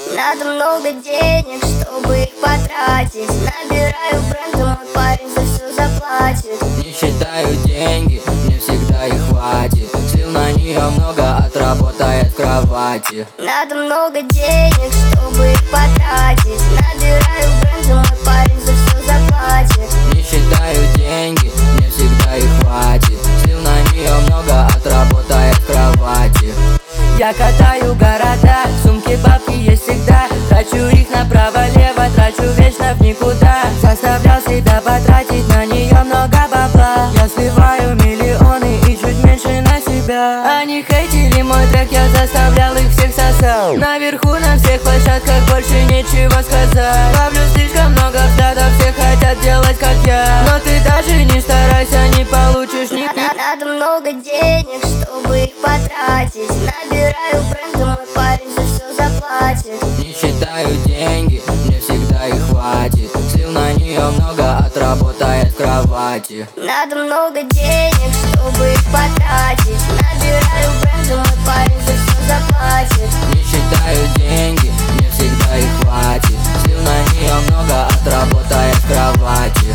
Надо много денег, чтобы их потратить. Набираю бренды, мой парень за все заплатит. Не считаю деньги, мне всегда их хватит. Сил на нее много, отработает в кровати. Надо много денег, чтобы их потратить. Набираю бренды, мой парень за все заплатит. Не считаю деньги, мне всегда их хватит. Сил на нее много, отработает в кровати. Я катаю города, сумки бабки есть всегда. Трачу их направо-лево, трачу вечно в никуда. Заставлял себя потратить на нее много бабла. Я сливаю миллионы и чуть меньше на себя. Они хейтили мой трек, я заставлял их всех сосал. Наверху на всех площадках больше нечего сказать. Ловлю слишком много взглядов, все хотят делать как я. Но ты даже не старайся, не получишь ни. Надо много денег, чтобы их потратить. Набираю бренды, мой парень за все заплатит. Не считаю деньги, мне всегда их хватит. Сил на нее много, отработает в кровати. Надо много денег, чтобы их потратить. Набираю бренды, мой парень за все заплатит. Не считаю деньги, мне всегда их хватит. Сил на нее много, отработает в кровати.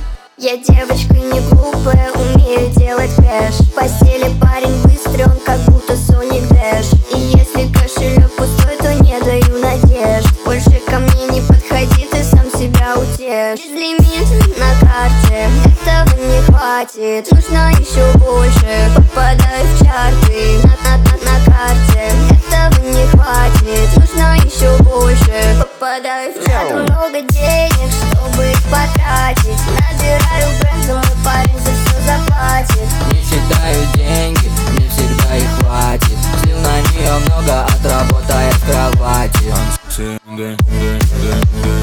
Я девочка не глупая, умею делать кэш. В постели парень быстрый, он как будто Соник Дэш. И если кошелек пустой, то не даю надежд. Больше ко мне не подходи, ты сам себя утешь. Безлимит на карте, этого не хватит. Нужно еще больше, попадаю в чарты. На карте, этого не хватит. Нужно еще больше, попадаю в чарты. Надо много денег, чтобы их потратить. Набираю бренды, мой парень за все заплатит. Не считаю деньги, мне всегда их хватит. Сил на нее много, отработает в кровати.